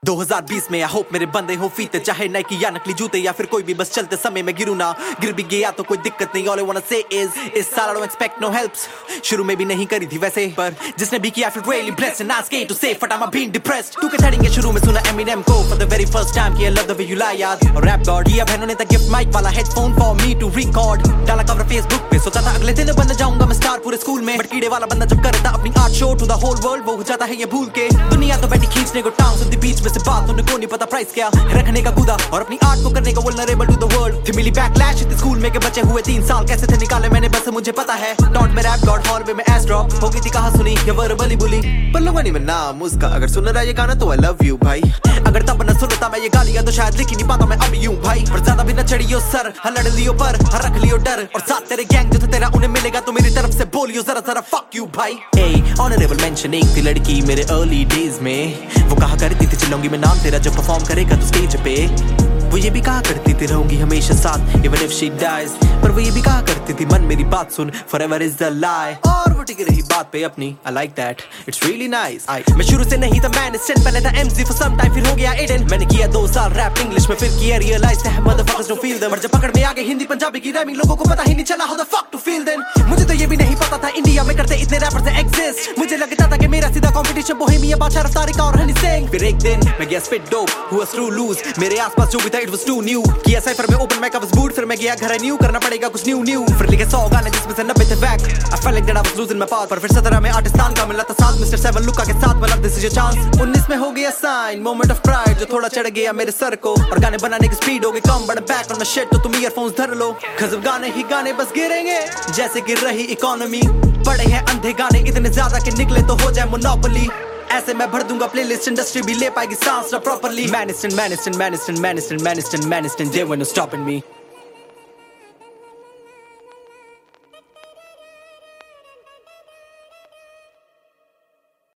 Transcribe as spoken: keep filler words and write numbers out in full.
दो हज़ार बीस में आई होप मेरे बंदे हो फीते, चाहे नाइकी या नकली जूते या फिर कोई भी, बस चलते समय में गिरूं ना। गिर भी गया तो कोई दिक्कत नहीं, all I wanna say is इस साल I don't expect no helps। शुरू में भी नहीं करी थी वैसे, पर जिसने भी किया I feel really blessed and I scared to say but I'm being depressed। टू के थर्डिंग के शुरू में सुना Eminem को for the very first time कि I love the way you lie याद, और रैप गॉड किया बहनों ने गिफ्ट माइक वाला headphone for me to record। डाला कवर फेसबुक पे, सोचा था अगले दिन बन जाऊंगा मैं स्टार पूरे स्कूल में, बट कीड़े वाला बंदा जब करता अपनी art show to the whole world, वो हो जाता है ये भूल के। दुनिया तो बैठी खींचने को टाउन सुनती बीच में से बात, उनको नहीं पता प्राइस क्या रखने का कूदा और अपनी आर्ट को करने का वल्नरेबल टू द वर्ल्ड। थी मिली बैकलैश इतने स्कूल में के बचे हुए तीन साल कैसे थे निकाले मैंने, बस मुझे पता है। डॉट में रैप गॉड, हॉल में मैं एस ड्रॉप हो गई थी, कहा सुनी ये वर्बली बुली, पर लोगों ने मैं नाम उसका। अगर सुन रहा ये गाना तो आई लव यू भाई, अगर तब न सुनता मैं ये गालियां तो शायद लिख ही नहीं पाता मैं अभी यूं भाई। पर ज्यादा भी न चढ़ियो सर, लड़ लियो पर रख लियो डर, और साथ तेरे गैंग जो तेरा उन्हें मिलेगा तो मेरी तरफ से बोलियो जरा जरा फक यू भाई। ए ऑनरेबल मेंशन, एक थी लड़की मेरे अर्ली डेज में, वो कहा करती थी चिल्लाऊंगी मैं नाम तेरा जब परफॉर्म करेगा तो स्टेज पे। वो ये भी कहा करती थी रहूंगी हमेशा साथ even if she dies, पर वो ये भी कहा करती थी मन मेरी बात सुन forever is the lie। और वो टिकी रही बात पे अपनी, I like that, it's really nice। I, मैं शुरू से नहीं था मैन स्टैंड, पहले था एमजी for some time, फिर हो गया एडन। मैंने किया दो साल रैप इंग्लिश में, फिर किया रियलाइज है motherfuckers don't feel them, और जब पकड़ में आ गए हिंदी पंजाबी की रैमिंग लोगों को पता ही नहीं चला how the fuck to feel them। मुझे तो ये भी नहीं पता था इंडिया में करते इतने रैपर्स एग्जिस्ट, मुझे लगता था कि मेरा सीधा कंपटीशन बोहेमिया बादशाह रफ्तारी का और हनी सिंह। फिर एक दिन मैं गया spit dope who was true lose, मेरे आसपास जो भी था it was too new। किया साइफर में open mic, I was bored, फिर मैं गया घर न्यू करना पड़ेगा कुछ न्यू न्यू। फिर लिखे सौ गाने जिसमें से नब्बे थे वैक, I felt like that I was losing my path, पर फिर सत्रह में आर्टिस्तान का मिला था साथ मिस्टर सेवन लुका के साथ, मतलब दिस इज योर चांस। उन्नीस में हो गया साइन मोमेंट ऑफ प्राइड, जो थोड़ा चढ़ गया मेरे सर को, और गाने बनाने की स्पीड हो गई कम, but back on my shit तो तुम ईयरफोन्स धर लो, खजब गाने ही गाने बस गिरेंगे जैसे गिर रही इकोनॉमी। बड़े हैं अंधे गाने इतने ज्यादा कि निकले तो हो जाए मोनोपोली, ऐसे मैं भर दूंगा प्लेलिस्ट, इंडस्ट्री भी ले पाएगी सांस ना प्रॉपर्ली। मैनिस्टन मैनिस्टन मैनिस्टन मैनिस्टन मैनिस्टन मैनिस्टन, they were no stopping me।